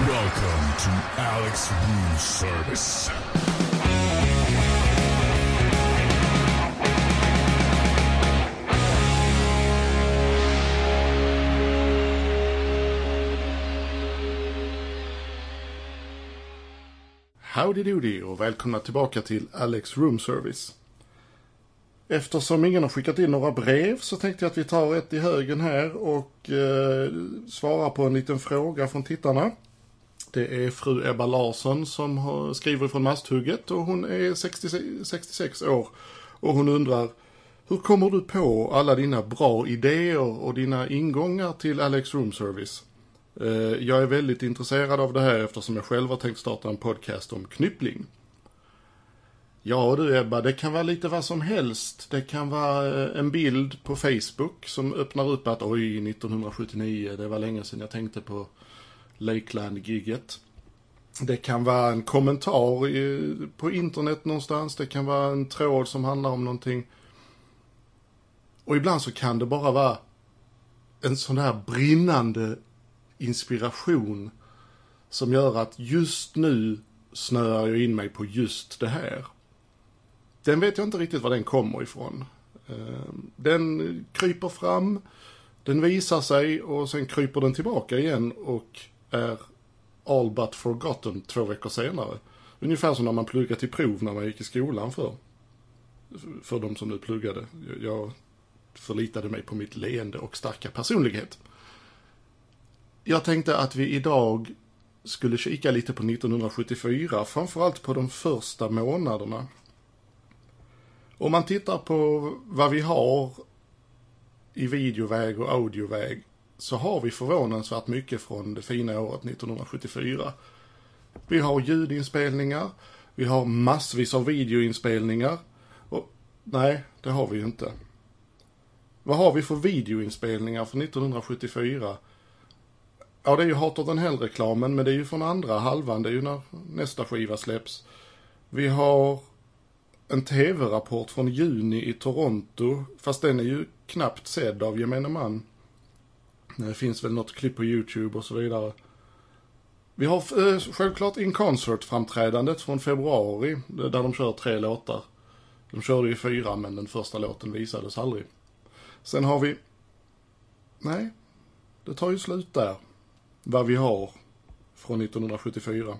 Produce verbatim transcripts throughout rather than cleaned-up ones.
Welcome to Alex Room Service. Howdy doody och välkomna tillbaka till Alex Room Service. Eftersom ingen har skickat in några brev så tänkte jag att vi tar ett i högen här och eh, svarar på en liten fråga från tittarna. Det är fru Ebba Larsson som har, skriver från Masthugget och hon är sextio, sextiosex år. Och hon undrar, hur kommer du på alla dina bra idéer och dina ingångar till Alex Room Service? Eh, jag är väldigt intresserad av det här eftersom jag själv har tänkt starta en podcast om knyppling. Ja du Ebba, det kan vara lite vad som helst. Det kan vara en bild på Facebook som öppnar upp att oj, nittonhundrasjuttionio, det var länge sedan jag tänkte på Lakeland-gigget. Det kan vara en kommentar i, på internet någonstans. Det kan vara en tråd som handlar om någonting. Och ibland så kan det bara vara en sån här brinnande inspiration som gör att just nu snöar jag in mig på just det här. Den vet jag inte riktigt var den kommer ifrån. Den kryper fram, den visar sig och sen kryper den tillbaka igen och är all but forgotten två veckor senare. Ungefär som när man pluggade till prov när man gick i skolan för. För de som nu pluggade. Jag förlitade mig på mitt leende och starka personlighet. Jag tänkte att vi idag skulle kika lite på nittonhundrasjuttiofyra, framförallt på de första månaderna. Om man tittar på vad vi har i videoväg och audioväg så har vi förvånansvärt mycket från det fina året nittonhundrasjuttiofyra. Vi har ljudinspelningar, vi har massvis av videoinspelningar. Och, nej, det har vi ju inte. Vad har vi för videoinspelningar för nittonhundrasjuttiofyra? Ja, det är ju Heart of the Hell-reklamen, men det är ju från andra halvan, det är ju när nästa skiva släpps. Vi har en tv-rapport från juni i Toronto, fast den är ju knappt sedd av gemene man. Det finns väl något klipp på YouTube och så vidare. Vi har eh, självklart In Concert-framträdandet från februari, där de kör tre låtar. De körde ju fyra, men den första låten visades aldrig. Sen har vi... Nej, det tar ju slut där. Vad vi har från nittonhundrasjuttiofyra.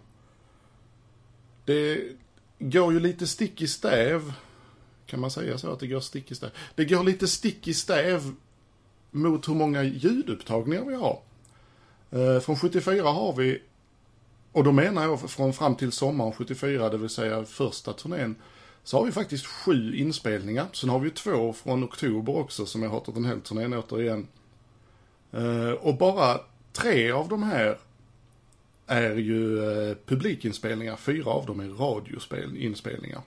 Det går ju lite stick i stäv. Kan man säga så att det går stick i stäv? Det går lite stick i stäv mot hur många ljudupptagningar vi har. Eh, från sjuttiofyra har vi, och då menar jag från fram till sommaren sjuttiofyra, det vill säga första turnén, så har vi faktiskt sju inspelningar. Sen har vi två från oktober också som jag har hatat en hel turnén återigen. Eh, och bara tre av de här är ju eh, publikinspelningar. Fyra av dem är radioinspelningar.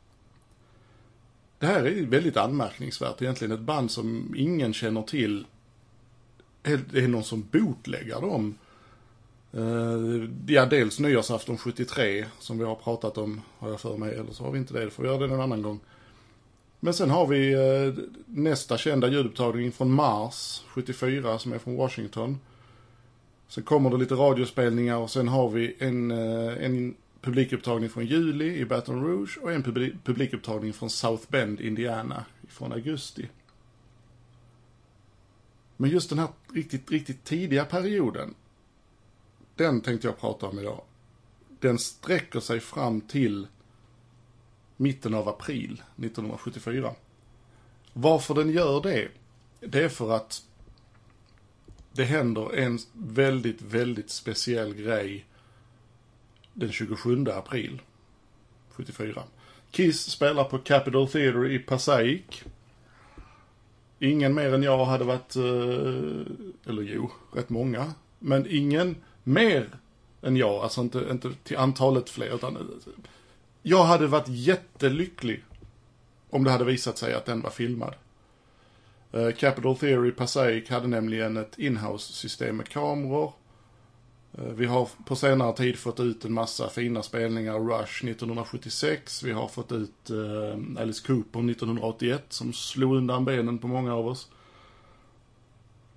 Det här är väldigt anmärkningsvärt. Egentligen ett band som ingen känner till. Det är någon som bootläggar dem. Eh, ja, dels nyårsafton sjuttiotre som vi har pratat om, har jag för mig. Eller så har vi inte det. Det får vi göra det en annan gång. Men sen har vi eh, nästa kända ljudupptagning från mars sjuttiofyra som är från Washington. Sen kommer det lite radiospelningar och sen har vi en, en publikupptagning från juli i Baton Rouge och en publikupptagning från South Bend, Indiana från augusti. Men just den här riktigt, riktigt tidiga perioden, den tänkte jag prata om idag. Den sträcker sig fram till mitten av april nittonhundrasjuttiofyra. Varför den gör det? Det är för att det händer en väldigt, väldigt speciell grej den tjugosjunde april sjuttiofyra. Kiss spelar på Capitol Theatre i Passaic. Ingen mer än jag hade varit, eller jo, rätt många. Men ingen mer än jag, alltså inte, inte till antalet fler. Utan jag hade varit jättelycklig om det hade visat sig att den var filmad. Uh, Capitol Theatre i Passaic hade nämligen ett inhouse-system med kameror. Uh, vi har på senare tid fått ut en massa fina spelningar. Rush nittonhundrasjuttiosex. Vi har fått ut uh, Alice Cooper nittonhundraåttioett som slog undan benen på många av oss.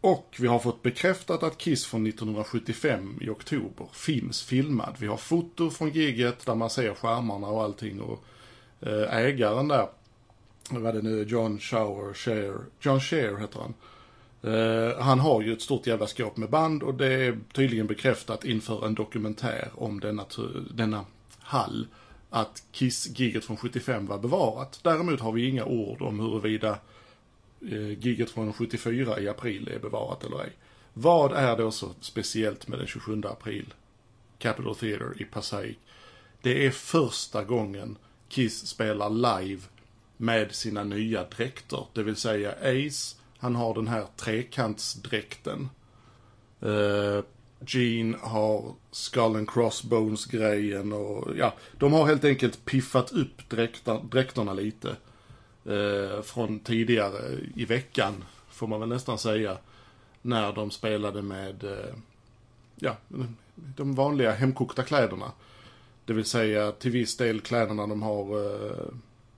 Och vi har fått bekräftat att Kiss från nittonhundrasjuttiofem i oktober finns filmad. Vi har foto från giget där man ser skärmarna och allting. Och eh, ägaren där, vad är det nu, John Shower, Share, John Share heter han. Eh, han har ju ett stort jävla skåp med band och det är tydligen bekräftat inför en dokumentär om denna, denna hall att Kiss-giget från sjuttiofem var bevarat. Däremot har vi inga ord om huruvida giget från sjuttiofyra i april är bevarat eller ej. Vad är då så speciellt med den tjugosjunde april? Capitol Theatre i Passaic. Det är första gången Kiss spelar live med sina nya dräkter. Det vill säga Ace, han har den här trekantsdräkten. Uh, Gene har Skull and Crossbones-grejen och ja, de har helt enkelt piffat upp dräkter, dräkterna lite. Eh, från tidigare i veckan, får man väl nästan säga, när de spelade med eh, ja, de vanliga hemkokta kläderna. Det vill säga till viss del kläderna de har eh,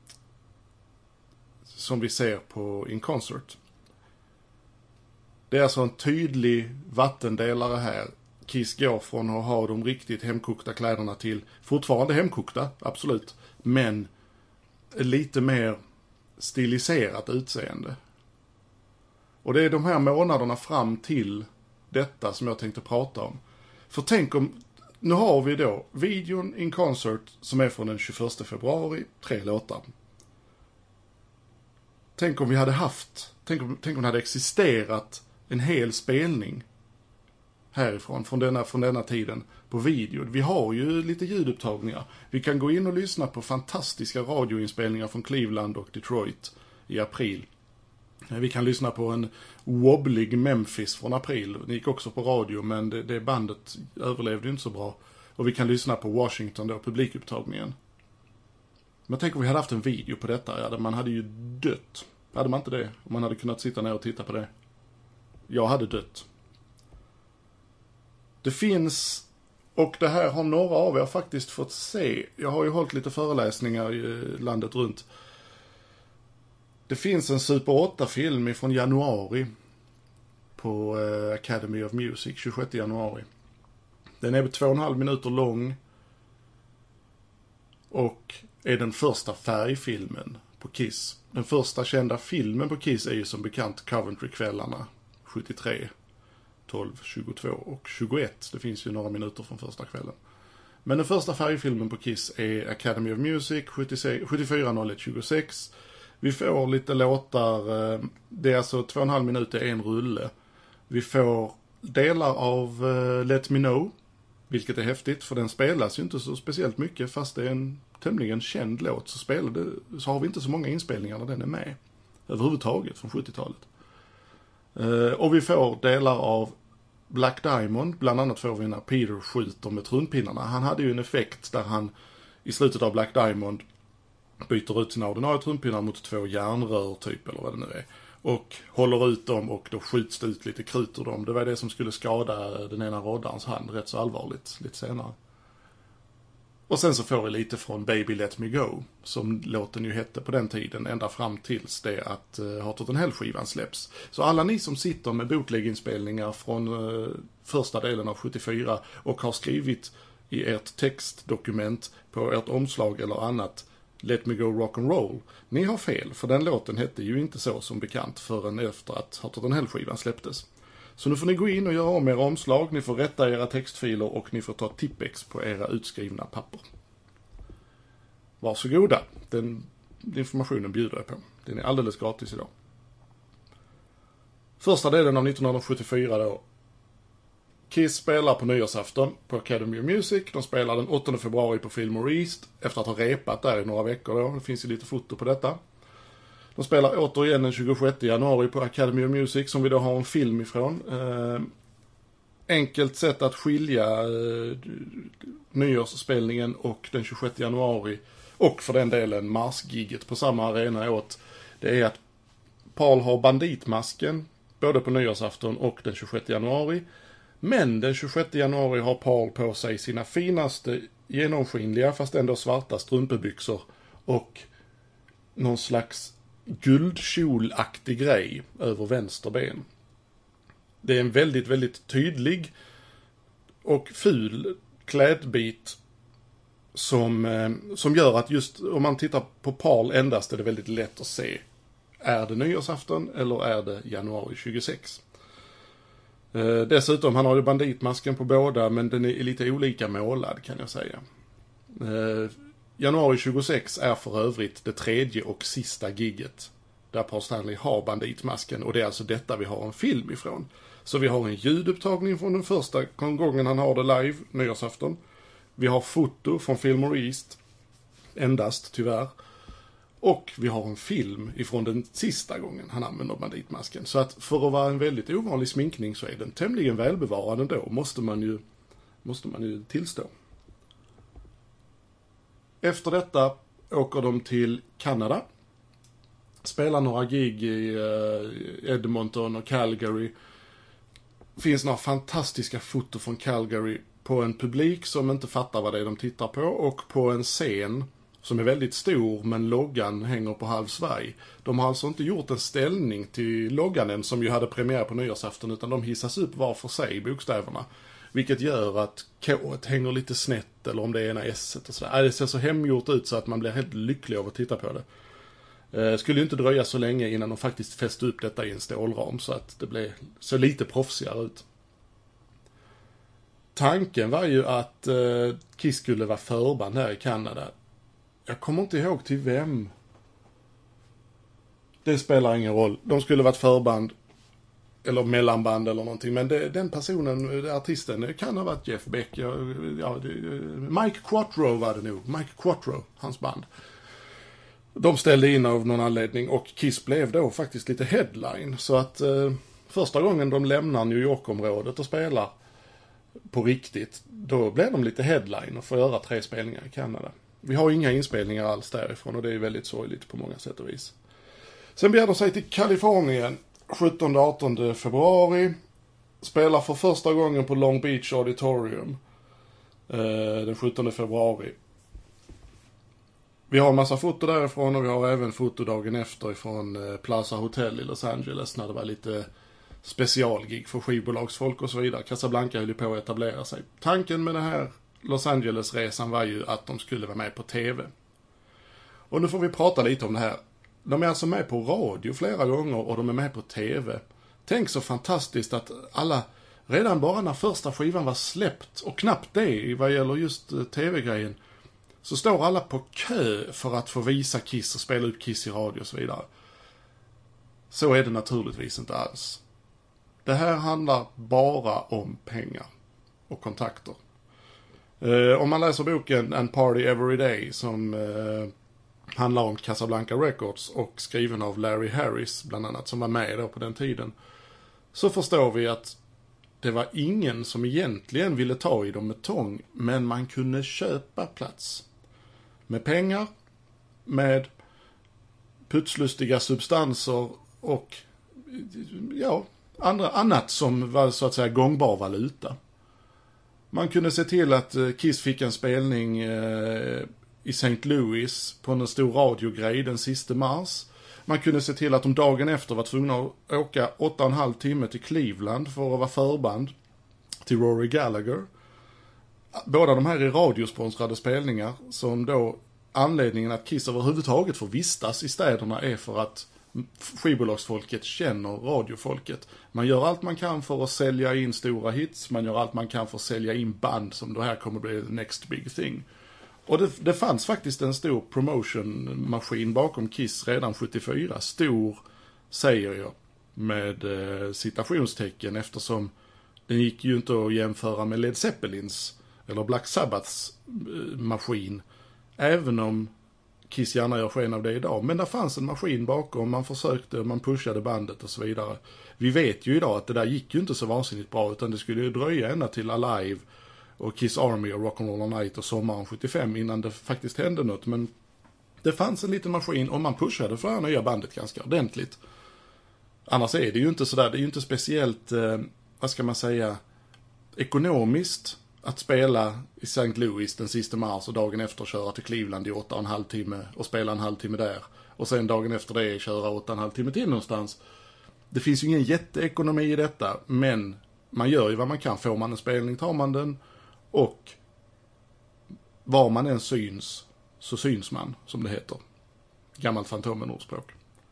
som vi ser på In Concert. Det är alltså en tydlig vattendelare här. Kiss går från att ha de riktigt hemkokta kläderna till fortfarande hemkokta, absolut, men lite mer stiliserat utseende. Och det är de här månaderna fram till detta som jag tänkte prata om. För tänk om, nu har vi då videon In Concert som är från den tjugoförsta februari, tre låtar. Tänk om vi hade haft, tänk om, tänk om det hade existerat en hel spelning härifrån, från denna, från denna tiden på video. Vi har ju lite ljudupptagningar. Vi kan gå in och lyssna på fantastiska radioinspelningar från Cleveland och Detroit i april. Vi kan lyssna på en wobblig Memphis från april. Det gick också på radio, men det, det bandet överlevde inte så bra. Och vi kan lyssna på Washington då, publikupptagningen. Men tänk om vi hade haft en video på detta. Ja, man hade ju dött. Hade man inte det? Om man hade kunnat sitta ner och titta på det. Jag hade dött. Det finns, och det här har några av er faktiskt fått se. Jag har ju hållit lite föreläsningar i landet runt. Det finns en Super åtta-film från januari på eh, Academy of Music, tjugosjätte januari. Den är två och en halv minuter lång och är den första färgfilmen på Kiss. Den första kända filmen på Kiss är ju som bekant Coventry-kvällarna sjuttiotre, tolv, tjugotvå och tjugoett. Det finns ju några minuter från första kvällen. Men den första färgfilmen på Kiss är Academy of Music sjuttiofyra noll ett tjugosex. Vi får lite låtar, det är alltså två och en halv minuter en rulle. Vi får delar av Let Me Know, vilket är häftigt för den spelas ju inte så speciellt mycket, fast det är en tämligen känd låt så, spelade, så har vi inte så många inspelningar när den är med överhuvudtaget från sjuttiotalet. Och vi får delar av Black Diamond, bland annat får vi när Peter skjuter med trumpinnarna. Han hade ju en effekt där han i slutet av Black Diamond byter ut sina ordinarie trumpinnar mot två järnrör typ, eller vad det nu är. Och håller ut dem och då skjuts det ut lite krut ur dem. Det var det som skulle skada den ena roddarens hand rätt så allvarligt lite senare. Och sen så får vi lite från Baby Let Me Go, som låten ju hette på den tiden, ända fram tills det att uh, Heart of the Hell-skivan släpps. Så alla ni som sitter med bootleg-inspelningar från uh, första delen av sjuttiofyra och har skrivit i ert textdokument på ert omslag eller annat Let Me Go Rock and Roll, ni har fel, för den låten hette ju inte så som bekant förrän efter att Heart of the Hell-skivan släpptes. Så nu får ni gå in och göra om era omslag, ni får rätta era textfiler och ni får ta tippex på era utskrivna papper. Varsågoda, den informationen bjuder jag på. Den är alldeles gratis idag. Första delen av nittonhundrasjuttiofyra då. Kiss spelar på nyårsafton på Academy of Music. De spelar den åttonde februari på Fillmore East efter att ha repat där i några veckor då. Det finns ju lite foto på detta. De spelar återigen den tjugosjätte januari på Academy of Music som vi då har en film ifrån. Eh, enkelt sätt att skilja eh, nyårsspelningen och den tjugosjätte januari och för den delen marsgiget på samma arena åt. Det är att Paul har banditmasken både på nyårsafton och den tjugosjätte januari. Men den tjugosjätte januari har Paul på sig sina finaste genomskinliga fast ändå svarta strumpebyxor och någon slags guldkjolaktig grej över vänster ben. Det är en väldigt, väldigt tydlig och ful klädbit som, eh, som gör att just om man tittar på PAL endast är det väldigt lätt att se. Är det nyårsafton eller är det januari tjugosex? Eh, dessutom, han har ju banditmasken på båda, men den är lite olika målad kan jag säga. Eh, januari tjugosex är för övrigt det tredje och sista gigget där Paul Stanley har banditmasken, och det är alltså detta vi har en film ifrån. Så vi har en ljudupptagning från den första gången han har det live, nyårsafton. Vi har foto från Fillmore East, endast tyvärr. Och vi har en film ifrån den sista gången han använder banditmasken. Så att för att vara en väldigt ovanlig sminkning så är den tämligen välbevarad ändå, måste man ju, måste man ju tillstå. Efter detta åker de till Kanada. Spelar några gig i uh, Edmonton och Calgary. Finns några fantastiska foton från Calgary på en publik som inte fattar vad det är de tittar på, och på en scen som är väldigt stor men loggan hänger på halv svaj. De har alltså inte gjort en ställning till loggan än som ju hade premiär på nyårsafton, utan de hissas upp var för sig, bokstäverna. Vilket gör att K-et hänger lite snett, eller om det är ena S-et och sådär. Det ser så hemgjort ut så att man blir helt lycklig av att titta på det. Eh, skulle ju inte dröja så länge innan de faktiskt fäste upp detta i en stålram så att det blev så lite proffsigare ut. Tanken var ju att eh, Kiss skulle vara förband här i Kanada. Jag kommer inte ihåg till vem. Det spelar ingen roll. De skulle varit förband eller mellanband eller någonting. Men det, den personen, artisten, kan ha varit Jeff Beck. Ja, ja, Mike Quattro var det nog. Mike Quattro, hans band. De ställde in av någon anledning och Kiss blev då faktiskt lite headline. Så att eh, första gången de lämnar New York-området och spelar på riktigt, då blev de lite headline och får göra tre spelningar i Kanada. Vi har inga inspelningar alls därifrån och det är väldigt sorgligt på många sätt och vis. Sen beger de sig till Kalifornien sjuttonde artonde februari. Spelar för första gången på Long Beach Auditorium eh, den sjuttonde februari. Vi har en massa foto därifrån och vi har även fotodagen efter från eh, Plaza Hotel i Los Angeles när det var lite specialgig för skivbolagsfolk och så vidare. Casablanca höll på att etablera sig. Tanken med den här Los Angeles-resan var ju att de skulle vara med på tv. Och nu får vi prata lite om det här. De är alltså med på radio flera gånger och de är med på tv. Tänk så fantastiskt att alla, redan bara när första skivan var släppt, och knappt det vad gäller just tv-grejen, så står alla på kö för att få visa Kiss och spela ut Kiss i radio och så vidare. Så är det naturligtvis inte alls. Det här handlar bara om pengar och kontakter. Eh, om man läser boken And Party Every Day som eh, handlar om Casablanca Records och skriven av Larry Harris bland annat, som var med då på den tiden, så förstår vi att det var ingen som egentligen ville ta i dem med tång, men man kunde köpa plats. Med pengar, med putslustiga substanser och ja, andra, annat som var så att säga gångbar valuta. Man kunde se till att Kiss fick en spelning eh, i Saint Louis på en stor radiogrej den sista mars. Man kunde se till att de dagen efter var tvungna att åka åtta och en halv timme till Cleveland för att vara förband till Rory Gallagher. Båda de här är radiosponsrade spelningar som då anledningen att Kiss överhuvudtaget får vistas i städerna är för att skivbolagsfolket känner radiofolket. Man gör allt man kan för att sälja in stora hits, man gör allt man kan för att sälja in band som det här kommer bli the next big thing. Och det, det fanns faktiskt en stor promotion-maskin bakom Kiss redan sjuttiofyra. Stor, säger jag, med eh, citationstecken, eftersom den gick ju inte att jämföra med Led Zeppelins eller Black Sabbaths eh, maskin. Även om Kiss gärna gör sken av det idag. Men det fanns en maskin bakom, man försökte, man pushade bandet och så vidare. Vi vet ju idag att det där gick ju inte så vansinnigt bra, utan det skulle ju dröja ända till Alive och Kiss Army och Rock'n'Roll All Night och sommaren sjuttiofem innan det faktiskt hände något. Men det fanns en liten maskin och man pushade för det här nya bandet ganska ordentligt. Annars är det ju inte sådär, det är ju inte speciellt, eh, vad ska man säga, ekonomiskt att spela i Saint Louis den sista mars och dagen efter köra till Cleveland i åtta och en halv timme och spela en halvtimme där. Och sen dagen efter det köra åtta och en halv timme till någonstans. Det finns ju ingen jätteekonomi i detta, men man gör ju vad man kan. Får man en spelning tar man den, och var man än syns så syns man, som det heter. Gammalt Fantomen-ordspråk.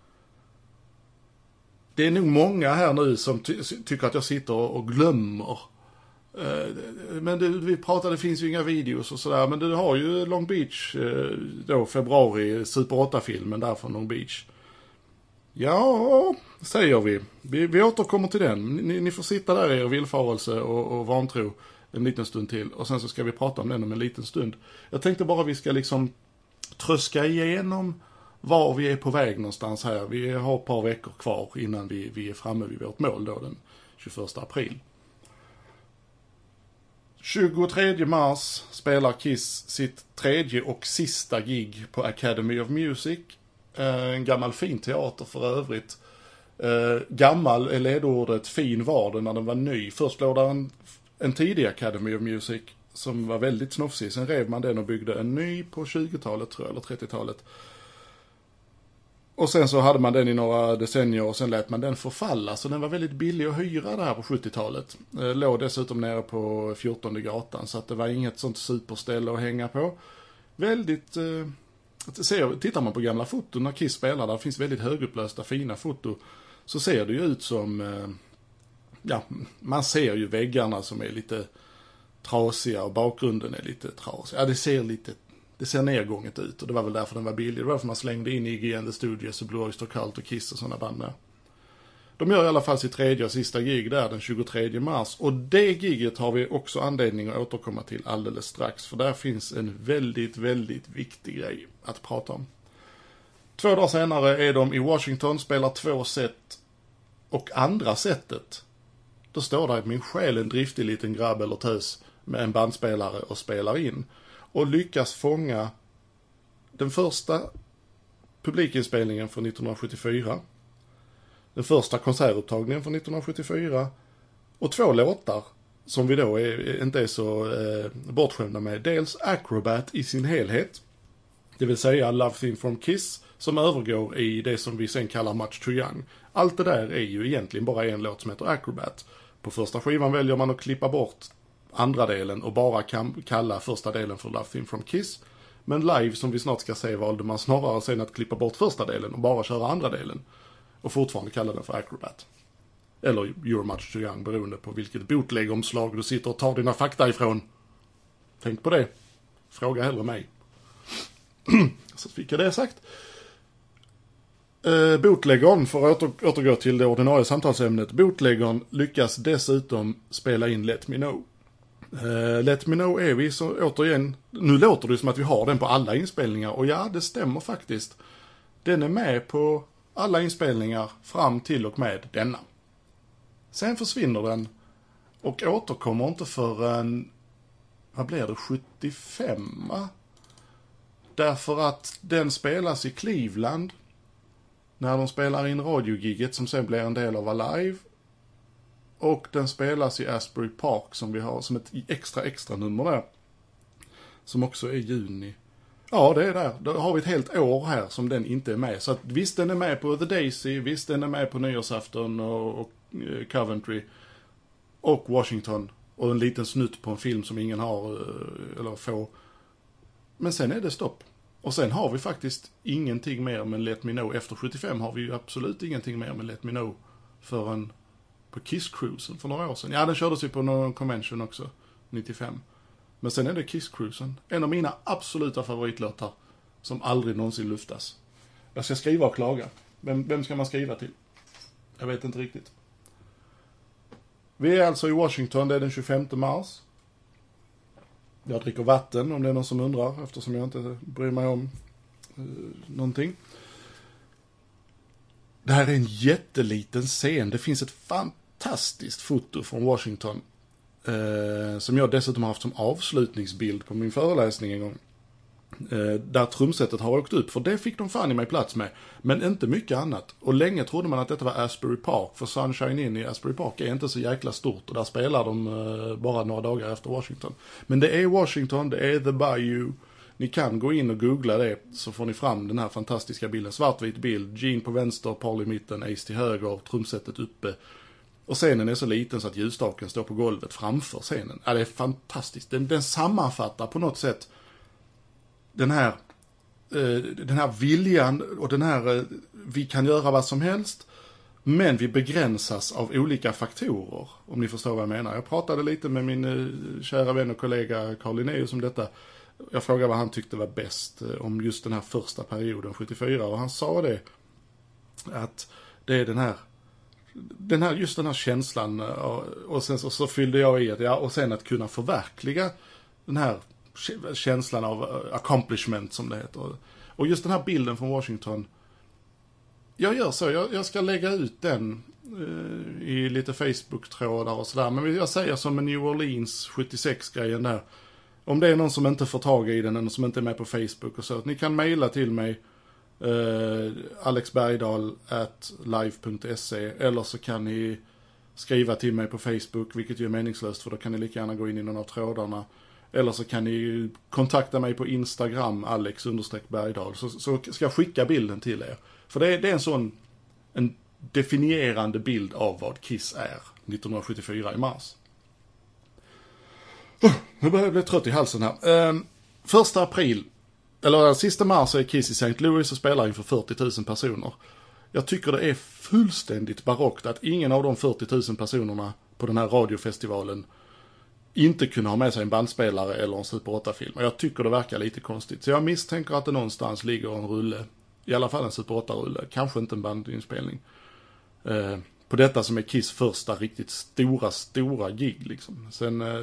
Det är nog många här nu som ty- tycker att jag sitter och glömmer. Men det, vi pratade, det finns ju inga videos och sådär, men du har ju Long Beach då, februari, Super åtta-filmen där från Long Beach. Ja, säger vi. Vi, vi återkommer till den. Ni, ni får sitta där i er villfarelse och, och vantro en liten stund till, och sen så ska vi prata om den om en liten stund. Jag tänkte bara vi ska liksom tröska igenom var vi är på väg någonstans här. Vi har ett par veckor kvar innan vi, vi är framme vid vårt mål då, den tjugoförsta april. tjugotredje mars spelar Kiss sitt tredje och sista gig på Academy of Music. En gammal fin teater för övrigt. Gammal är ledordet, fin var det när den var ny. Först låg där en, en tidig Academy of Music som var väldigt snofsig. Sen rev man den och byggde en ny på tjugotalet tror jag, eller trettiotalet. Och sen så hade man den i några decennier och sen lät man den förfalla. Så den var väldigt billig att hyra där på sjuttiotalet. Låg dessutom nere på fjortonde gatan, så att det var inget sånt superställe att hänga på. Väldigt... Eh, ser, tittar man på gamla foton när Kiss spelar, där finns väldigt högupplösta fina foto, så ser det ju ut som... Eh, ja, man ser ju väggarna som är lite trasiga och bakgrunden är lite trasig. Ja, det ser lite... Det ser nedgånget ut, och det var väl därför den var billig. Det var därför man slängde in Iggy and the Studios och Blue Oyster Cult och Kiss och sådana band med. De gör i alla fall sitt tredje och sista gig där den tjugotredje mars. Och det giget har vi också anledning att återkomma till alldeles strax. För där finns en väldigt, väldigt viktig grej att prata om. Två dagar senare är de i Washington, spelar två set. Och andra setet, då står där min själ en driftig liten grabb eller tös med en bandspelare och spelar in. Och lyckas fånga den första publikinspelningen från nittonhundrasjuttiofyra. Den första konsertupptagningen från nittonhundrasjuttiofyra. Och två låtar som vi då är, inte är så eh, bortskämda med. Dels Acrobat i sin helhet. Det vill säga Love Theme from Kiss, som övergår i det som vi sen kallar Much Too Young. Allt det där är ju egentligen bara en låt som heter Acrobat. På första skivan väljer man att klippa bort andra delen och bara kan kalla första delen för Love Theme from Kiss. Men live, som vi snart ska se, valde man snarare sen att klippa bort första delen och bara köra andra delen. Och fortfarande kalla den för Acrobat. Eller You're Much Too Young, beroende på vilket bootleg-omslag du sitter och tar dina fakta ifrån. Tänk på det. Fråga hellre mig. Så fick jag det sagt. Uh, bootleggern, för att åter, återgå till det ordinarie samtalsämnet. Bootleggern lyckas dessutom spela in Let Me Know. Uh, Let Me Know är vi så återigen, nu låter det som att vi har den på alla inspelningar, och ja, det stämmer faktiskt. Den är med på alla inspelningar fram till och med denna. Sen försvinner den och återkommer inte förrän, vad blir det, sjuttiofem, va? Därför att den spelas i Cleveland när de spelar in radiogiget som sen blir en del av Alive. Och den spelas i Asbury Park som vi har som ett extra extra nummer där. Som också är juni. Ja, det är där. Då har vi ett helt år här som den inte är med. Så att visst den är med på The Daisy, visst den är med på nyårsafton och, och uh, Coventry och Washington. Och en liten snutt på en film som ingen har uh, eller får. Men sen är det stopp. Och sen har vi faktiskt ingenting mer med Let Me Know. Efter sjuttiofem har vi ju absolut ingenting mer med Let Me Know förrän på Kiss Cruisen för några år sedan. Ja, den kördes ju på någon convention också, nittiofem. Men sen är det Kiss Cruisen. En av mina absoluta favoritlåtar som aldrig någonsin luftas. Jag ska skriva och klaga. Vem, vem ska man skriva till? Jag vet inte riktigt. Vi är alltså i Washington, det är den tjugofemte mars. Jag dricker vatten om det är någon som undrar, eftersom jag inte bryr mig om uh, någonting. Det här är en jätteliten scen. Det finns ett fantastiskt foto från Washington eh, som jag dessutom har haft som avslutningsbild på min föreläsning en gång. Eh, där trumsetet har åkt upp, för det fick de fan i mig plats med. Men inte mycket annat. Och länge trodde man att detta var Asbury Park, för Sunshine Inn i Asbury Park är inte så jäkla stort. Och där spelar de eh, bara några dagar efter Washington. Men det är Washington, det är The Bayou, Ni kan gå in och googla det, så får ni fram den här fantastiska bilden. Svartvit bild, Gene på vänster, Paul i mitten, Ace till höger, trumsetet uppe. Och scenen är så liten så att ljusstaken står på golvet framför scenen. Ja, det är fantastiskt. Den, den sammanfattar på något sätt den här, eh, den här viljan och den här, eh, vi kan göra vad som helst, men vi begränsas av olika faktorer, om ni förstår vad jag menar. Jag pratade lite med min eh, kära vän och kollega Carl Linnaeus om detta. Jag frågade vad han tyckte var bäst eh, om just den här första perioden, sjuttiofyra, och han sa det, att det är den här Den här, just den här känslan, och sen så, så fyllde jag i att, ja, och sen att kunna förverkliga den här känslan av accomplishment, som det heter. Och just den här bilden från Washington, jag gör så, jag, jag ska lägga ut den eh, i lite Facebook-trådar och sådär, men jag säger som en New Orleans sjuttiosex-grejen där, om det är någon som inte får tag i den, eller som inte är med på Facebook och så, att ni kan mejla till mig, Uh, alexbergdahl at live punkt se, eller så kan ni skriva till mig på Facebook, vilket ju är meningslöst, för då kan ni lika gärna gå in i någon av trådarna, eller så kan ni kontakta mig på Instagram, alex understreck bergdahl, så, så ska jag skicka bilden till er, för det är, det är en sån en definierande bild av vad Kiss är nittonhundrasjuttiofyra i mars. uh, Nu börjar jag bli trött i halsen här. uh, Första april, eller sista mars, är Kiss i Saint Louis och spelar inför fyrtio tusen personer. Jag tycker det är fullständigt barockt att ingen av de fyrtio tusen personerna på den här radiofestivalen inte kunde ha med sig en bandspelare eller en Super åtta-film. Och jag tycker det verkar lite konstigt. Så jag misstänker att det någonstans ligger en rulle, i alla fall en Super åtta-rulle, kanske inte en bandinspelning, eh, på detta som är Kiss första riktigt stora, stora gig liksom. Sen... Eh,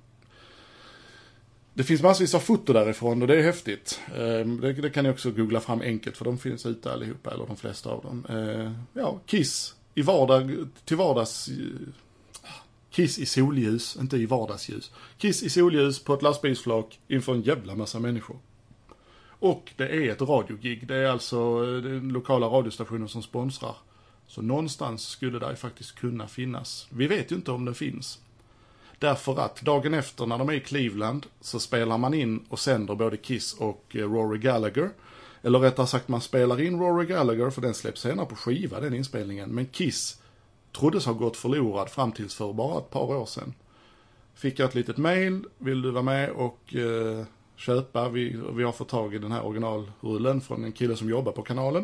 Det finns massvis av foto därifrån och det är häftigt. Det, det kan ni också googla fram enkelt, för de finns ute allihopa, eller de flesta av dem. Ja, Kiss i vardag, till vardags... Kiss i solljus, inte i vardagsljus. Kiss i solljus på ett lastbilsflak inför en jävla massa människor. Och det är ett radiogig. Det är alltså den lokala radiostationen som sponsrar. Så någonstans skulle det faktiskt kunna finnas. Vi vet ju inte om den finns. Därför att dagen efter, när de är i Cleveland, så spelar man in och sänder både Kiss och Rory Gallagher. Eller rättare sagt, man spelar in Rory Gallagher, för den släpps senare på skiva, den inspelningen. Men Kiss troddes ha gått förlorad fram tills för bara ett par år sedan. Fick jag ett litet mail, vill du vara med och eh, köpa? Vi, vi har fått tag i den här originalrullen från en kille som jobbar på kanalen.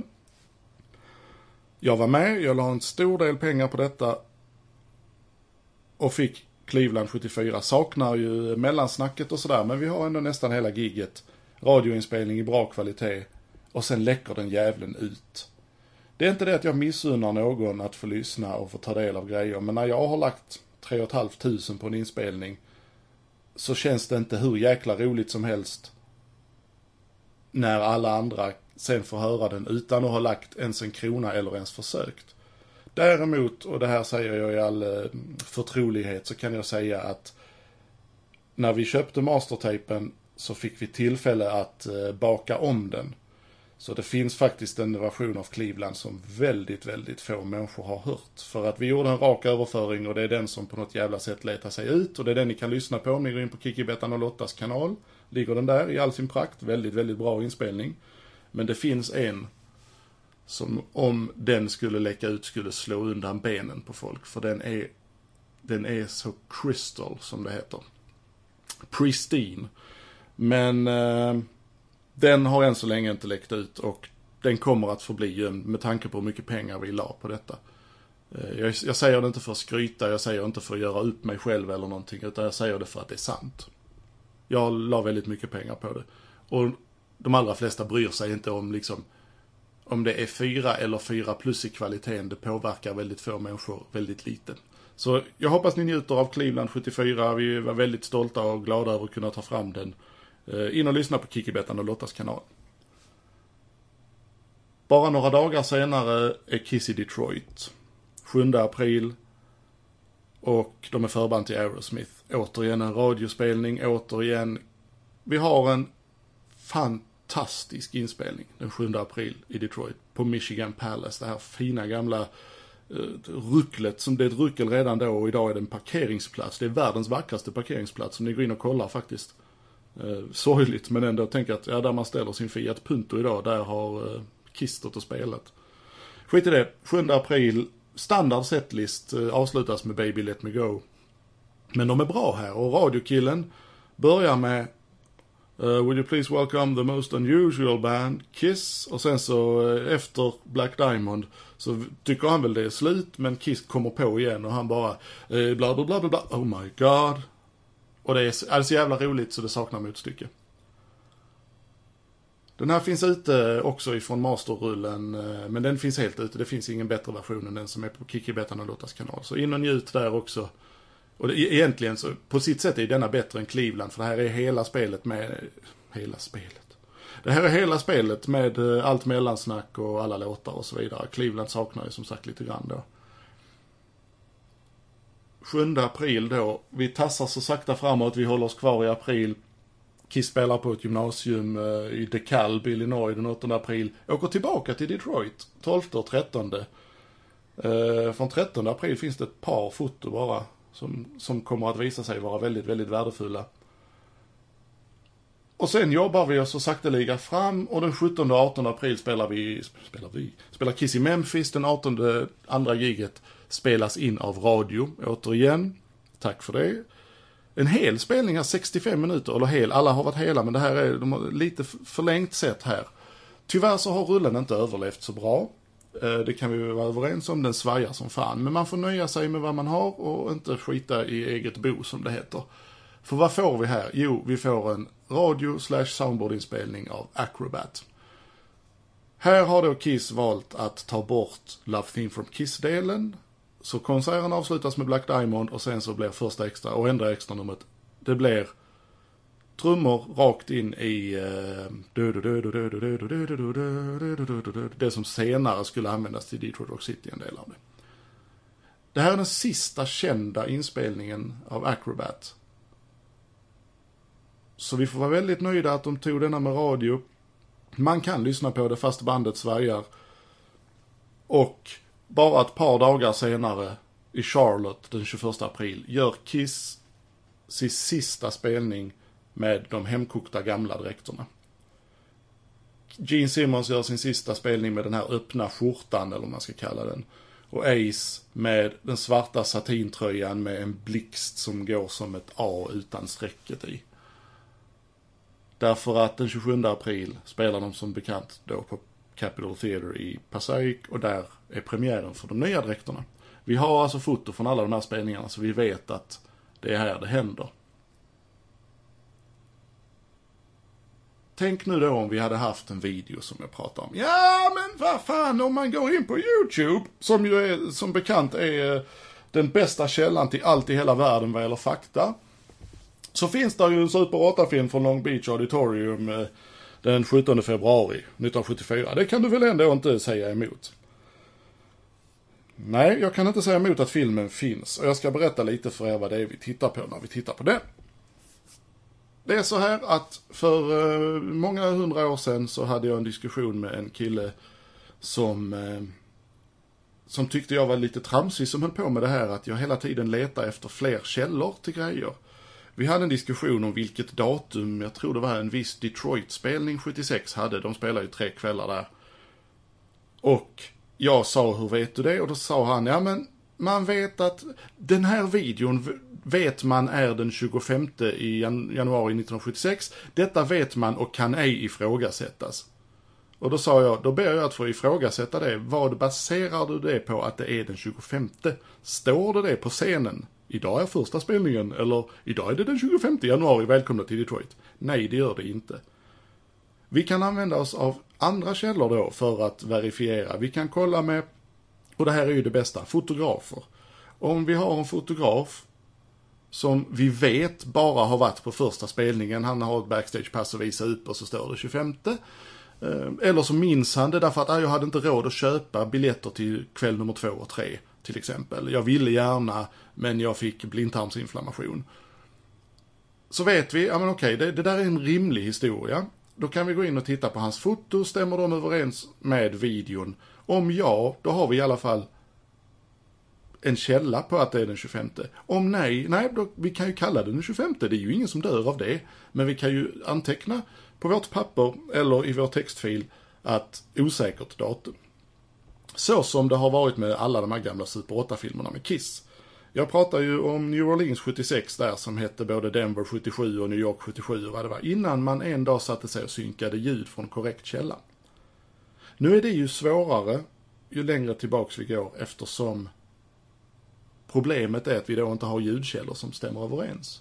Jag var med, jag la en stor del pengar på detta och fick Cleveland sjuttiofyra. Saknar ju mellansnacket och sådär, men vi har ändå nästan hela giget. Radioinspelning i bra kvalitet. Och sen läcker den jävlen ut. Det är inte det att jag missunnar någon att få lyssna och få ta del av grejer, men när jag har lagt tre och ett halvt tusen på en inspelning, så känns det inte hur jäkla roligt som helst när alla andra sen får höra den utan att ha lagt ens en krona eller ens försökt. Däremot, och det här säger jag i all förtrolighet, så kan jag säga att när vi köpte mastertapen så fick vi tillfälle att baka om den. Så det finns faktiskt en version av Cleveland som väldigt, väldigt få människor har hört. För att vi gjorde en rak överföring, och det är den som på något jävla sätt letar sig ut. Och det är den ni kan lyssna på om ni går in på Kiki, Bettan och Lottas kanal. Ligger den där i all sin prakt. Väldigt, väldigt bra inspelning. Men det finns en som, om den skulle läcka ut, skulle slå undan benen på folk. För den är, den är så crystal, som det heter. Pristine. Men eh, den har än så länge inte läckt ut, och den kommer att förbli gömd med tanke på hur mycket pengar vi la på detta. Eh, jag, jag säger det inte för att skryta, jag säger inte för att göra upp mig själv eller någonting, utan jag säger det för att det är sant. Jag la väldigt mycket pengar på det. Och de allra flesta bryr sig inte om liksom om det är fyra eller fyra plus i kvaliteten. Det påverkar väldigt få människor väldigt lite. Så jag hoppas ni njuter av Cleveland sjuttiofyra. Vi var väldigt stolta och glada över att kunna ta fram den. In och lyssna på Kiki, Bettan och Lottas kanal. Bara några dagar senare är Kiss i Detroit. sjunde april. Och de är förband till Aerosmith. Återigen en radiospelning. Återigen. Vi har en fantastisk inspelning den sjunde april i Detroit. På Michigan Palace. Det här fina gamla rucklet, som det är ett ruckel redan då, och idag är det en parkeringsplats. Det är världens vackraste parkeringsplats, som ni går in och kollar faktiskt. Eh, sorgligt, men ändå tänker att ja, där man ställer sin Fiat Punto idag, där har eh, Kiss stått och spelat. Skit i det, sjunde april, standard setlist eh, avslutas med Baby Let Me Go. Men de är bra här, och radiokillen börjar med Uh, would you please welcome the most unusual band, Kiss. Och sen så uh, efter Black Diamond så tycker han väl det är slut, men Kiss kommer på igen och han bara uh, bla bla bla bla bla, oh my god. Och det är, är så jävla roligt så det saknar motstycke. Den här finns ute också ifrån masterrullen, uh, men den finns helt ute. Det finns ingen bättre version än den som är på Kiki Betan och Lottas kanal. Så in och njut där också. Och det, egentligen så på sitt sätt är denna bättre än Cleveland, för det här är hela spelet med hela spelet. Det här är hela spelet med allt mellansnack och alla låtar och så vidare. Cleveland saknar ju som sagt lite grann då. sjunde april då, vi tassar så sakta framåt, vi håller oss kvar i april. Kiss spelar på ett gymnasium i DeKalb, Illinois den åttonde april. Åker tillbaka till Detroit tolfte och trettonde. Från trettonde april finns det ett par foto bara. Som, som kommer att visa sig vara väldigt, väldigt värdefulla. Och sen jobbar vi oss så sakteliga fram, och den sjuttonde och artonde april spelar vi, spelar vi, spelar Kiss i Memphis. Den artonde andra giget spelas in av radio, återigen. Tack för det. En hel spelning är sextiofem minuter, eller hel, alla har varit hela, men det här är de har lite förlängt sett här. Tyvärr så har rullen inte överlevt så bra. Det kan vi vara överens om, den svajar som fan. Men man får nöja sig med vad man har och inte skita i eget bo, som det heter. För vad får vi här? Jo, vi får en radio slash soundboardinspelning av Acrobat. Här har då Kiss valt att ta bort Love Theme from Kiss-delen. Så konserten avslutas med Black Diamond, och sen så blir första extra och ändra extra numret. Det blir trummor rakt in i det som senare skulle användas till Detroit Rock City, en del av det. Det här är den sista kända inspelningen av Acrobat. Så vi får vara väldigt nöjda att de tog denna med radio. Man kan lyssna på det fast bandet svajar. Och bara ett par dagar senare i Charlotte den tjugoförsta april gör Kiss sin sista spelning med de hemkokta gamla dräkterna. Gene Simmons gör sin sista spelning med den här öppna skjortan, eller vad man ska kalla den. Och Ace med den svarta satintröjan med en blixt som går som ett A utan strecket i. Därför att den tjugosjunde april spelar de som bekant då på Capitol Theatre i Passaic, och där är premiären för de nya dräkterna. Vi har alltså foto från alla de här spelningarna, så vi vet att det är här det händer. Tänk nu då om vi hade haft en video som jag pratar om. Ja, men vad fan, om man går in på YouTube, som ju är, som bekant är den bästa källan till allt i hela världen vad gäller fakta, så finns det ju en Super åtta-film från Long Beach Auditorium den sjuttonde februari nittonhundrasjuttiofyra. Det kan du väl ändå inte säga emot? Nej, jag kan inte säga emot att filmen finns, och jag ska berätta lite för er vad det är vi tittar på när vi tittar på den. Det är så här att för eh, många hundra år sedan så hade jag en diskussion med en kille som, eh, som tyckte jag var lite tramsig, som höll på med det här att jag hela tiden letar efter fler källor till grejer. Vi hade en diskussion om vilket datum, jag tror det var en viss Detroit-spelning sjuttiosex hade, de spelade ju tre kvällar där. Och jag sa, hur vet du det? Och då sa han, ja men man vet att den här videon vet man är den tjugofemte i januari nittonhundrasjuttiosex. Detta vet man och kan ej ifrågasättas. Och då sa jag, då ber jag att få ifrågasätta det. Vad baserar du det på att det är den tjugofemte? Står det det på scenen? Idag är första spelningen, eller idag är det den tjugofemte januari, välkomna till Detroit. Nej, det gör det inte. Vi kan använda oss av andra källor då för att verifiera. Vi kan kolla med, och det här är ju det bästa, fotografer. Om vi har en fotograf som vi vet bara har varit på första spelningen, han har ett backstagepass att visa upp och så står det tjugofemte. Eller så minns han det därför att jag hade inte råd att köpa biljetter till kväll nummer två och tre till exempel. Jag ville gärna, men jag fick blindtarmsinflammation. Så vet vi, ja men okej, det, det där är en rimlig historia. Då kan vi gå in och titta på hans foto, stämmer de överens med videon? Om ja, då har vi i alla fall en källa på att det är den tjugofemte? Om nej, nej då, vi kan ju kalla det den tjugofemte. Det är ju ingen som dör av det. Men vi kan ju anteckna på vårt papper eller i vår textfil att osäkert datum. Så som det har varit med alla de här gamla Super åtta-filmerna med Kiss. Jag pratar ju om New Orleans sjuttiosex där som hette både Denver sjuttiosju och New York sjuttiosju och vad det var. Innan man en dag satte sig och synkade ljud från korrekt källa. Nu är det ju svårare ju längre tillbaks vi går eftersom problemet är att vi då inte har ljudkällor som stämmer överens.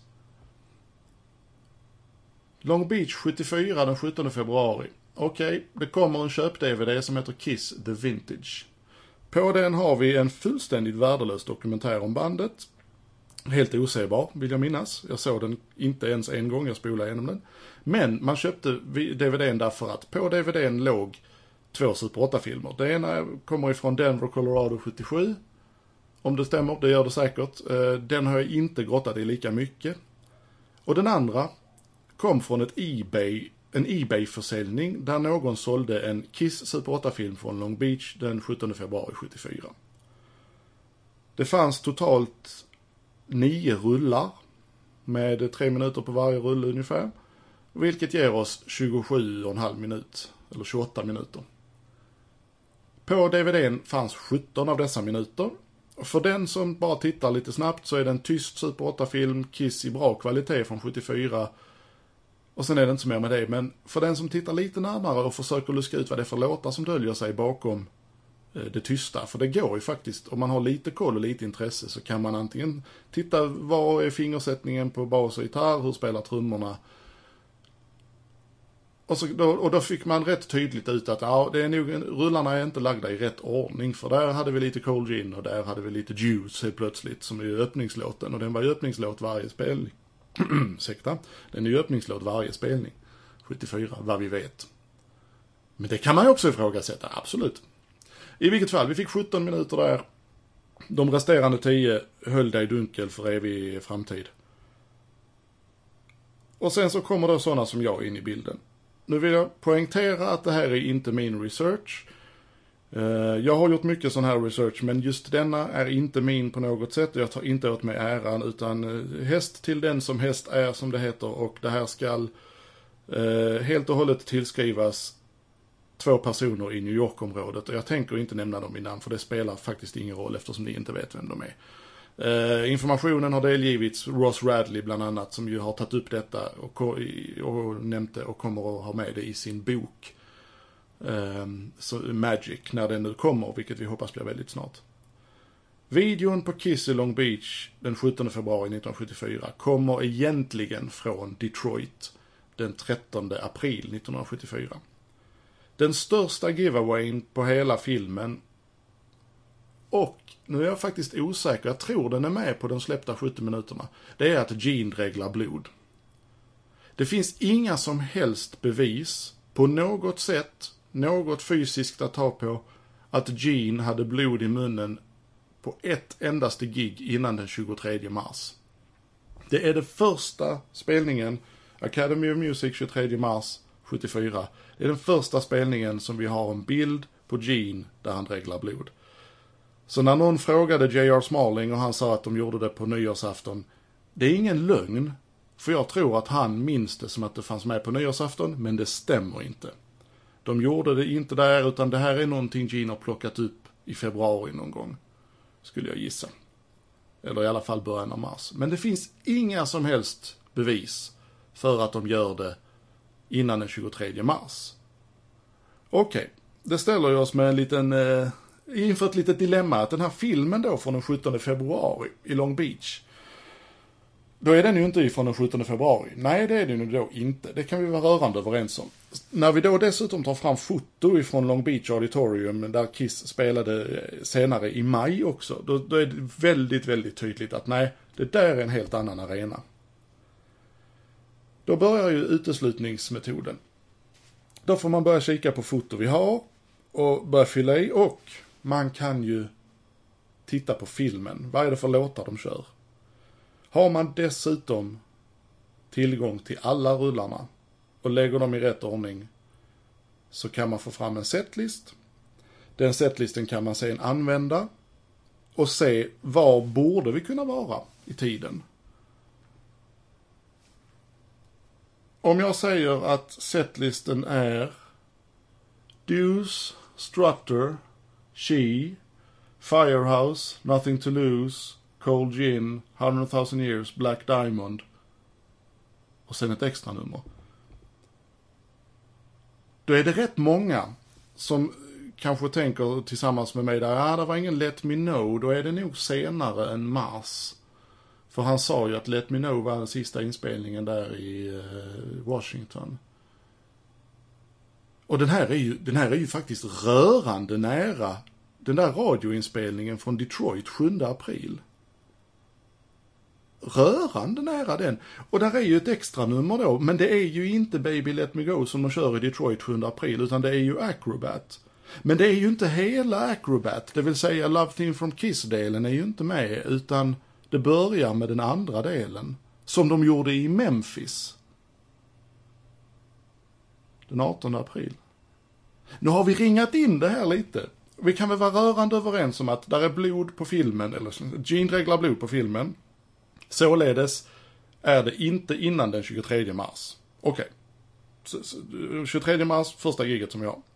Long Beach sjuttiofyra den sjuttonde februari. Okej, okay, det kommer en köp-D V D som heter Kiss The Vintage. På den har vi en fullständigt värdelös dokumentär om bandet. Helt osebar, vill jag minnas. Jag såg den inte ens en gång, jag spolade igenom den. Men man köpte D V D:n därför att på D V D:n låg två Super åtta-filmer. Det ena kommer ifrån Denver, Colorado sjuttiosju. Om det stämmer, det gör det säkert. Den har jag inte grottat i lika mycket. Och den andra kom från ett eBay, en eBay-försäljning där någon sålde en Kiss Super åtta-film från Long Beach den sjuttonde februari sjuttiofyra. Det fanns totalt nio rullar med tre minuter på varje rulle ungefär. Vilket ger oss tjugosju och en halv minut, eller tjugoåtta minuter. På D V D:n fanns sjutton av dessa minuter. Och för den som bara tittar lite snabbt så är det en tyst Super åtta-film, Kiss i bra kvalitet från sjuttiofyra. Och sen är det inte så mer med det. Men för den som tittar lite närmare och försöker luska ut vad det är för låtar som döljer sig bakom det tysta. För det går ju faktiskt, om man har lite koll och lite intresse så kan man antingen titta vad är fingersättningen på bas och gitarr, hur spelar trummorna. Och, så, då, och då fick man rätt tydligt ut att ja, det är nog, rullarna är inte lagda i rätt ordning. För där hade vi lite Cold Gin och där hade vi lite Juice helt plötsligt som är öppningslåten. Och den var ju öppningslåt varje spelning. Ursäkta. Den är ju öppningslåt varje spelning. sjuttiofyra, vad vi vet. Men det kan man ju också ifrågasätta, absolut. I vilket fall, vi fick sjutton minuter där. De resterande tio höll dig dunkel för evig framtid. Och sen så kommer då sådana som jag in i bilden. Nu vill jag poängtera att det här är inte min research. Jag har gjort mycket sån här research, men just denna är inte min på något sätt. Jag tar inte åt mig äran, utan häst till den som häst är, som det heter. Och det här ska helt och hållet tillskrivas två personer i New York-området. Och jag tänker inte nämna dem i namn, för det spelar faktiskt ingen roll eftersom ni inte vet vem de är. Uh, informationen har delgivits Ross Radley bland annat, som ju har tagit upp detta och, och nämnt det och kommer att ha med det i sin bok um, så Magic, när den nu kommer, vilket vi hoppas blir väldigt snart. Videon på Kiss i Long Beach den sjuttonde februari nittonhundrasjuttiofyra kommer egentligen från Detroit den trettonde april nittonhundrasjuttiofyra. Den största giveawayn på hela filmen, och nu är jag faktiskt osäker, jag tror den är med på de släppta sjuttio minuterna, det är att Gene dreglar blod. Det finns inga som helst bevis på något sätt, något fysiskt att ta på, att Gene hade blod i munnen på ett endaste gig innan den tjugotredje mars. Det är det första spelningen, Academy of Music tjugotredje mars sjuttiofyra. Det är den första spelningen som vi har en bild på Gene där han dreglar blod. Så när någon frågade J R Smalling och han sa att de gjorde det på nyårsafton, det är ingen lögn, för jag tror att han minns det som att det fanns med på nyårsafton, men det stämmer inte. De gjorde det inte där, utan det här är någonting Gene har plockat upp i februari någon gång, skulle jag gissa. Eller i alla fall början av mars. Men det finns inga som helst bevis för att de gör det innan den tjugotredje mars. Okej, okay. Det ställer ju oss med en liten... Eh, inför ett litet dilemma, att den här filmen då från den sjuttonde februari i Long Beach, då är den ju inte från den sjuttonde februari. Nej, det är den ju då inte. Det kan vi vara rörande överens om. När vi då dessutom tar fram foto ifrån Long Beach Auditorium där Kiss spelade senare i maj också, då, då är det väldigt, väldigt tydligt att nej, det där är en helt annan arena. Då börjar ju uteslutningsmetoden. Då får man börja kika på foto vi har och börja fylla i, och man kan ju titta på filmen. Vad är det för låtar de kör? Har man dessutom tillgång till alla rullarna och lägger dem i rätt ordning, så kan man få fram en setlist. Den setlisten kan man sen använda och se var borde vi kunna vara i tiden. Om jag säger att setlisten är Deuce, Strutter, She, Firehouse, Nothing to Lose, Cold Gin, hundred thousand Years, Black Diamond och sen ett extra nummer. Då är det rätt många som kanske tänker tillsammans med mig där, ja, det var ingen Let Me Know, då är det nog senare än mars. För han sa ju att Let Me Know var den sista inspelningen där i uh, Washington. Och den här, är ju, den här är ju faktiskt rörande nära den där radioinspelningen från Detroit sjunde april. Rörande nära den. Och där är ju ett extra nummer då, men det är ju inte Baby Let Me Go som de kör i Detroit sjunde april, utan det är ju Acrobat. Men det är ju inte hela Acrobat, det vill säga Love Theme from Kiss-delen är ju inte med, utan det börjar med den andra delen, som de gjorde i Memphis. Den artonde april. Nu har vi ringat in det här lite. Vi kan väl vara rörande överens om att där är blod på filmen, eller Gene reglar blod på filmen. Således är det inte innan den tjugotredje mars. Okej. Okay. tjugotredje mars, första giget som jag har.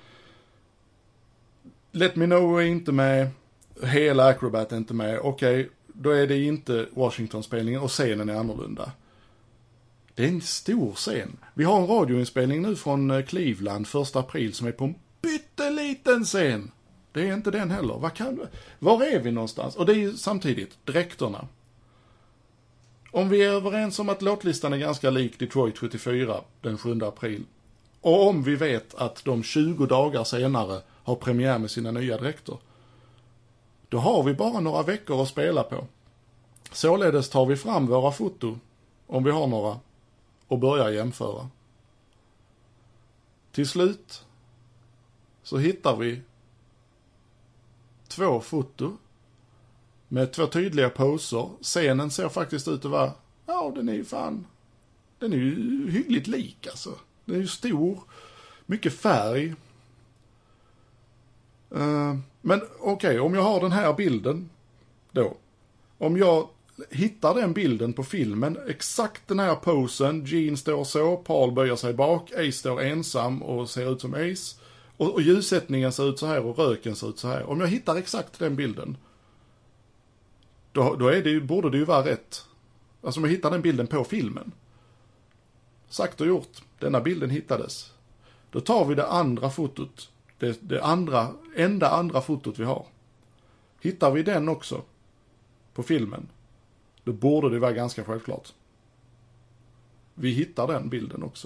Let Me Know är inte med. Hela Acrobat är inte med. Okej, okay. Då är det inte Washington-spelningen och scenen är annorlunda. Det är en stor scen. Vi har en radioinspelning nu från Cleveland första april som är på en pytteliten scen. Det är inte den heller. Vad kan, var är vi någonstans? Och det är ju samtidigt dräkterna. Om vi är överens om att låtlistan är ganska lik Detroit sjuttiofyra den sjunde april. Och om vi vet att de tjugo dagar senare har premiär med sina nya dräkter. Då har vi bara några veckor att spela på. Således tar vi fram våra foto, om vi har några, och börjar jämföra. Till slut så hittar vi två foto med två tydliga poser. Scenen ser faktiskt ut att vara, ja, den är ju fan, den är ju hyggligt lik alltså. Den är ju stor, mycket färg. Uh, men okej, okay, om jag har den här bilden då. Om jag hittar den bilden på filmen, exakt den här posen, Gene står så, Paul böjer sig bak, Ace står ensam och ser ut som Ace. Och, och ljussättningen ser ut så här och röken ser ut så här. Om jag hittar exakt den bilden, då, då är det ju, borde det ju vara rätt. Alltså om jag hittar den bilden på filmen. Sagt och gjort, denna bilden hittades. Då tar vi det andra fotot. Det, det andra, enda andra fotot vi har. Hittar vi den också på filmen, då borde det vara ganska självklart. Vi hittar den bilden också.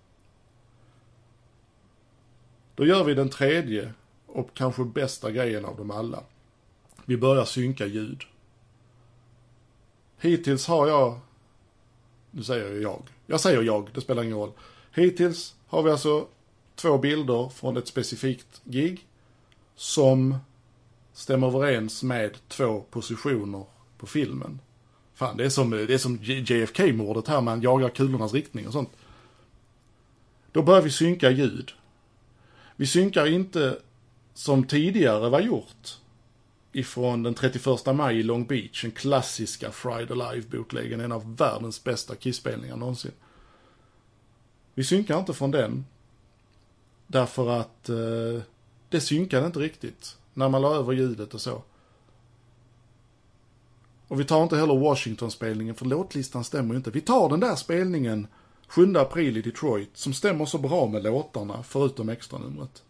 Då gör vi den tredje och kanske bästa grejen av dem alla. Vi börjar synka ljud. Hittills har jag, nu säger jag, jag säger jag, det spelar ingen roll. Hittills har vi alltså två bilder från ett specifikt gig som stämmer överens med två positioner på filmen. Fan, det är som, det är som J F K-mordet här, man jagar kulornas riktning och sånt. Då börjar vi synka ljud. Vi synkar inte som tidigare var gjort ifrån den trettioförsta maj i Long Beach, en klassiska Friday Live-bootläggen, en av världens bästa Kiss-spelningar någonsin. Vi synkar inte från den därför att eh, det synkade inte riktigt när man la över ljudet och så. Och vi tar inte heller Washington-spelningen, för låtlistan stämmer ju inte. Vi tar den där spelningen sjunde april i Detroit som stämmer så bra med låtarna förutom extra numret.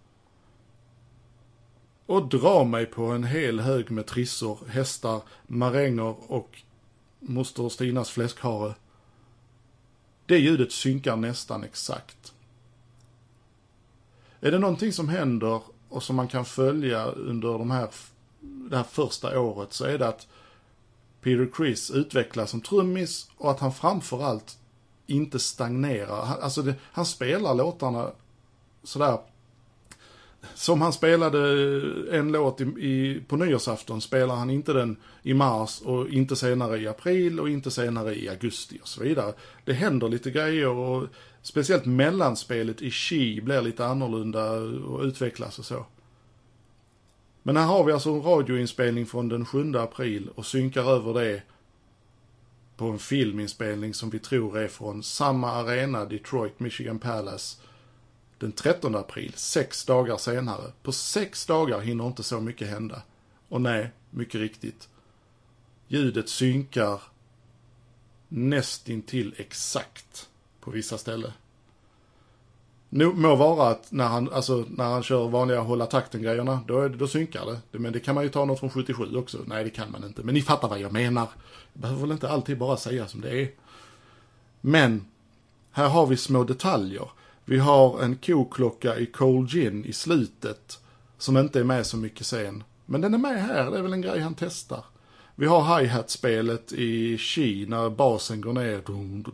Och dra mig på en hel hög med trissor, hästar, maränger och moster Stinas fläskhare. Det ljudet synkar nästan exakt. Är det någonting som händer och som man kan följa under de här, det här första året, så är det att Peter Criss utvecklas som trummis och att han framförallt inte stagnerar. Han, alltså det, han spelar låtarna sådär som han spelade en låt i, i, på nyårsafton, spelar han inte den i mars och inte senare i april och inte senare i augusti och så vidare. Det händer lite grejer och speciellt mellanspelet i She blir lite annorlunda och utvecklas och så. Men här har vi alltså en radioinspelning från den sjunde april och synkar över det på en filminspelning som vi tror är från samma arena, Detroit, Michigan Palace, den trettonde april, sex dagar senare. På sex dagar hinner inte så mycket hända. Och nej, mycket riktigt. Ljudet synkar nästintill exakt på vissa ställen. Nu må vara att när han, alltså, när han kör vanliga hålla takten-grejerna, då, är det, då synkar det. Men det kan man ju ta något från sjuttiosju också. Nej, det kan man inte. Men ni fattar vad jag menar. Jag behöver väl inte alltid bara säga som det är. Men här har vi små detaljer. Vi har en koklocka i Cold Gin i slutet som inte är med så mycket sen. Men den är med här, det är väl en grej han testar. Vi har hi-hat-spelet i She när basen går ner.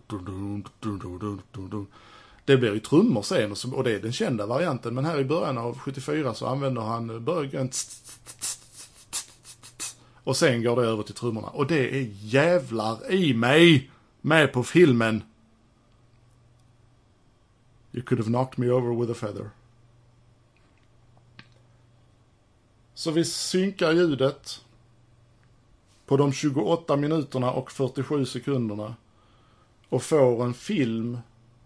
Det blir ju trummor sen och det är den kända varianten. Men här i början av sjuttiofyra så använder han början och sen går det över till trummorna. Och det är jävlar i mig med på filmen. You could have knocked me over with a feather. Så vi synkar ljudet på de tjugoåtta minuterna och fyrtiosju sekunderna och får en film,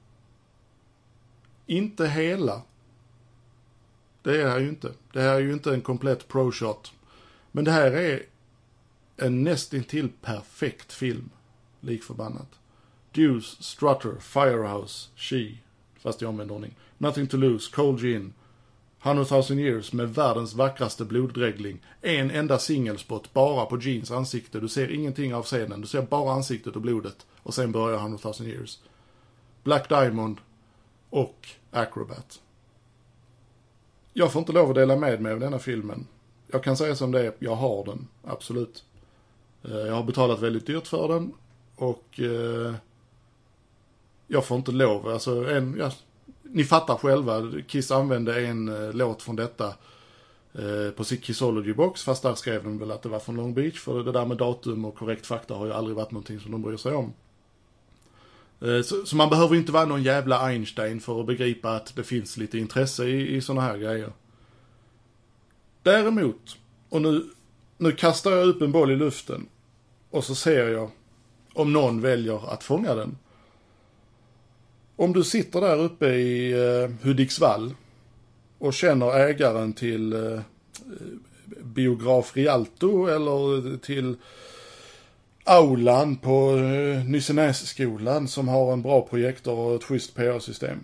inte hela. Det är det här ju inte. Det här är ju inte en komplett pro-shot. Men det här är en nästintill perfekt film, likförbannat. Deuce, Strutter, Firehouse, She, fast i omvänd ordning. Nothing to lose, Cold Gin, hundred thousand years med världens vackraste bloddregling. En enda singelspot bara på Jeans ansikte. Du ser ingenting av scenen. Du ser bara ansiktet och blodet. Och sen börjar hundred thousand years. Black Diamond och Acrobat. Jag får inte lov att dela med mig av denna filmen. Jag kan säga som det är, jag har den, absolut. Jag har betalat väldigt dyrt för den. Och eh, jag får inte lov. Alltså en... Ja, ni fattar själva, Kiss använde en eh, låt från detta eh, på sitt Kissology-box, fast där skrev de väl att det var från Long Beach, för det där med datum och korrekt fakta har ju aldrig varit någonting som de bryr sig om. Eh, så, så man behöver inte vara någon jävla Einstein för att begripa att det finns lite intresse i, i såna här grejer. Däremot, och nu, nu kastar jag upp en boll i luften och så ser jag om någon väljer att fånga den. Om du sitter där uppe i eh, Hudiksvall och känner ägaren till eh, Biograf Rialto eller till aulan på eh, Nysenässkolan som har en bra projektor och ett schysst P A-system.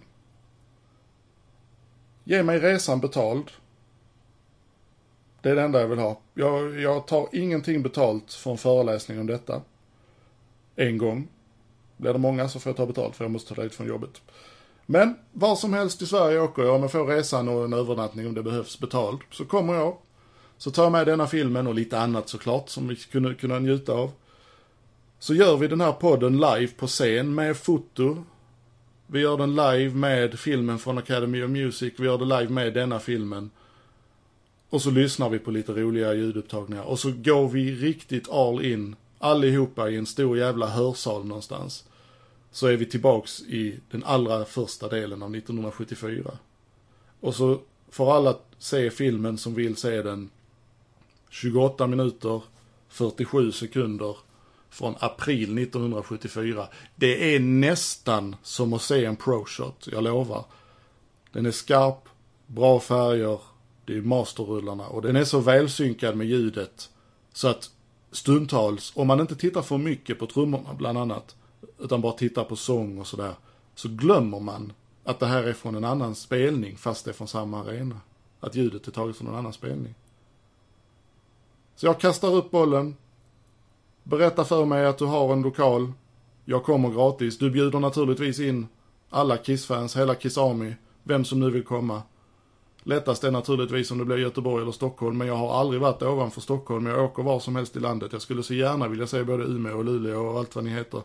Ge mig resan betald. Det är det enda jag vill ha. Jag, jag tar ingenting betalt från föreläsning om detta. En gång. Blir det många så får jag ta betalt för jag måste ta det från jobbet. Men vad som helst i Sverige åker jag. Om jag får resan och en övernattning om det behövs betalt. Så kommer jag. Så tar jag med denna filmen och lite annat såklart som vi kunde kunna njuta av. Så gör vi den här podden live på scen med foto. Vi gör den live med filmen från Academy of Music. Vi gör det live med denna filmen. Och så lyssnar vi på lite roliga ljudupptagningar. Och så går vi riktigt all in. Allihopa i en stor jävla hörsal någonstans. Så är vi tillbaks i den allra första delen av nittonhundrasjuttiofyra. Och så får alla se filmen som vill se den. tjugoåtta minuter, fyrtiosju sekunder från april nittonhundrasjuttiofyra. Det är nästan som att se en pro-shot, jag lovar. Den är skarp, bra färger, det är masterrullarna och den är så välsynkad med ljudet så att stundtals, om man inte tittar för mycket på trummorna bland annat, utan bara tittar på sång och sådär, så glömmer man att det här är från en annan spelning fast det är från samma arena. Att ljudet är taget från en annan spelning. Så jag kastar upp bollen. Berätta för mig att du har en lokal. Jag kommer gratis. Du bjuder naturligtvis in alla Kiss-fans, hela Kiss Army, vem som nu vill komma. Lättast är naturligtvis om det blir Göteborg eller Stockholm, men jag har aldrig varit ovanför Stockholm. Jag åker var som helst i landet. Jag skulle så gärna vilja se både Umeå och Luleå och allt vad ni heter.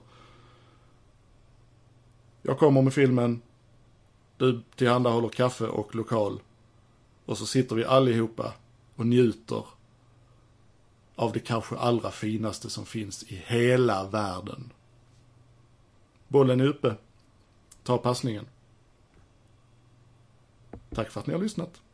Jag kommer med filmen. Du tillhandahåller kaffe och lokal. Och så sitter vi allihopa och njuter av det kanske allra finaste som finns i hela världen. Bollen är uppe. Ta passningen. Tack för att ni har lyssnat.